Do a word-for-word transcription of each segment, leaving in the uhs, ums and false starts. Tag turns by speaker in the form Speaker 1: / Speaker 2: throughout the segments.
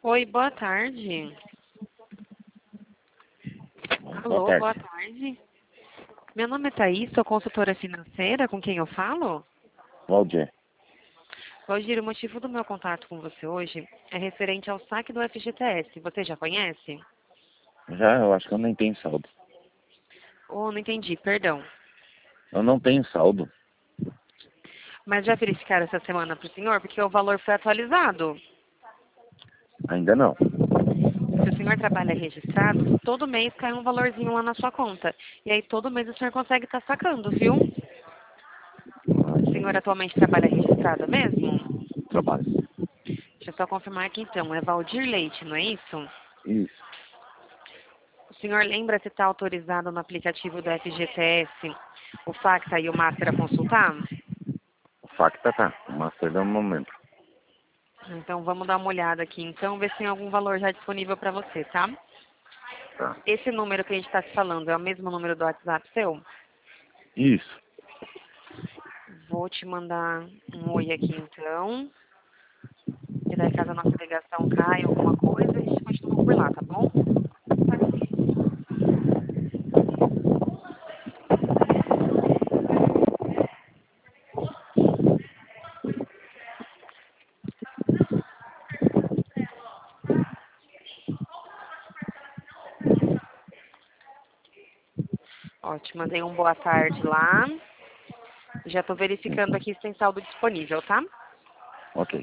Speaker 1: Oi, boa tarde. Alô,
Speaker 2: Boa tarde.
Speaker 1: boa tarde. Meu nome é Thaís, sou consultora financeira, com quem eu falo?
Speaker 2: Valdir.
Speaker 1: Valdir, o motivo do meu contato com você hoje é referente ao saque do F G T S. Você já conhece?
Speaker 2: Já, eu acho que eu nem tenho saldo.
Speaker 1: Oh, não entendi, perdão.
Speaker 2: Eu não tenho saldo.
Speaker 1: Mas já verificaram essa semana para o senhor? Porque o valor foi atualizado.
Speaker 2: Ainda não.
Speaker 1: Se o senhor trabalha registrado, todo mês cai um valorzinho lá na sua conta. E aí todo mês o senhor consegue estar sacando, viu? O senhor atualmente trabalha registrado mesmo?
Speaker 2: Trabalho.
Speaker 1: Deixa eu só confirmar aqui então. É Valdir Leite, não é isso?
Speaker 2: Isso.
Speaker 1: O senhor lembra se está autorizado no aplicativo do F G T S o Facta e o Master a consultar?
Speaker 2: O Facta tá. O Master eu não lembro.
Speaker 1: Então vamos dar uma olhada aqui. Então, ver se tem algum valor já disponível para você, tá?
Speaker 2: Tá.
Speaker 1: Esse número que a gente está se falando é o mesmo número do WhatsApp seu?
Speaker 2: Isso.
Speaker 1: Vou te mandar um oi aqui então. E daí caso a nossa ligação caia alguma coisa, a gente continua por lá, tá bom? Ó, te mandei um boa tarde lá. Já estou verificando aqui se tem saldo disponível, tá?
Speaker 2: Ok.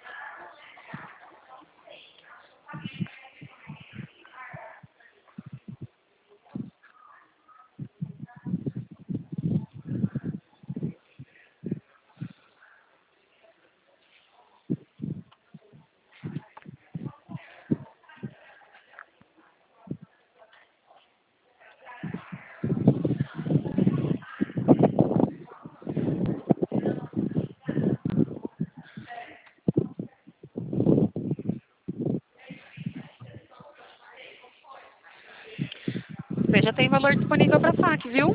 Speaker 1: Você já tem valor disponível para saque, viu?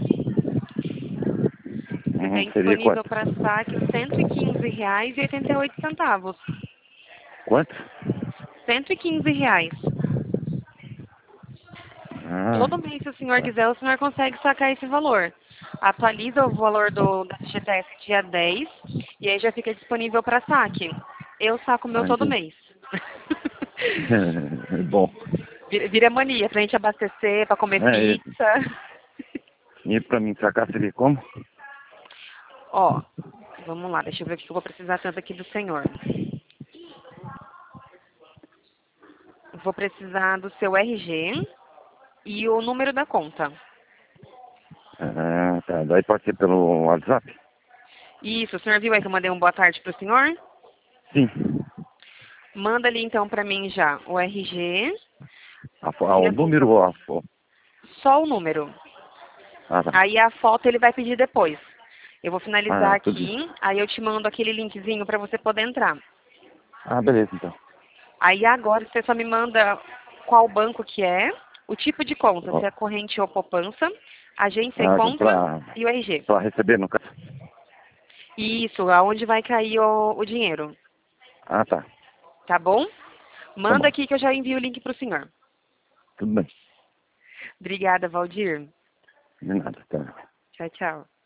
Speaker 1: Você
Speaker 2: Uhum.
Speaker 1: tem
Speaker 2: Seria
Speaker 1: disponível
Speaker 2: quanto?
Speaker 1: para saque cento e quinze reais e oitenta e oito centavos.
Speaker 2: Quanto?
Speaker 1: cento e quinze reais.
Speaker 2: Ah,
Speaker 1: Todo mês, se o senhor
Speaker 2: tá.
Speaker 1: quiser, o senhor consegue sacar esse valor. Atualiza o valor do, da F G T S dia dez e aí já fica disponível para saque. Eu saco o meu
Speaker 2: Ah,
Speaker 1: todo
Speaker 2: entendi.
Speaker 1: mês.
Speaker 2: Bom.
Speaker 1: Vira vira mania pra gente abastecer, pra comer
Speaker 2: É, e,
Speaker 1: pizza.
Speaker 2: e pra mim sacar seria como?
Speaker 1: Ó, vamos lá, deixa eu ver o que eu vou precisar tanto aqui do senhor. Vou precisar do seu R G e o número da conta.
Speaker 2: Ah, tá. Daí pode ser pelo WhatsApp?
Speaker 1: Isso, o senhor viu aí que eu mandei um boa tarde pro senhor?
Speaker 2: Sim.
Speaker 1: Manda ali então pra mim já o R G
Speaker 2: A, fo- ah,
Speaker 1: e
Speaker 2: o
Speaker 1: a
Speaker 2: número
Speaker 1: conta.
Speaker 2: ou a foto?
Speaker 1: Só o número.
Speaker 2: Ah, tá.
Speaker 1: Aí a foto ele vai pedir depois. Eu vou finalizar
Speaker 2: Ah, tudo bem.
Speaker 1: aqui, aí eu te mando aquele linkzinho pra você poder entrar.
Speaker 2: Ah, beleza, então.
Speaker 1: Aí agora você só me manda qual banco que é, o tipo de conta,
Speaker 2: Ó,
Speaker 1: se é corrente ou poupança, agência e
Speaker 2: ah,
Speaker 1: conta
Speaker 2: pra,
Speaker 1: e o R G.
Speaker 2: pra receber, no caso.
Speaker 1: Isso, aonde vai cair o, o dinheiro,
Speaker 2: Ah, tá.
Speaker 1: tá bom?
Speaker 2: Tá
Speaker 1: Manda
Speaker 2: bom.
Speaker 1: aqui que eu já envio o link pro senhor.
Speaker 2: Tudo bem.
Speaker 1: Obrigada, Valdir.
Speaker 2: De nada. Tá.
Speaker 1: Tchau, tchau.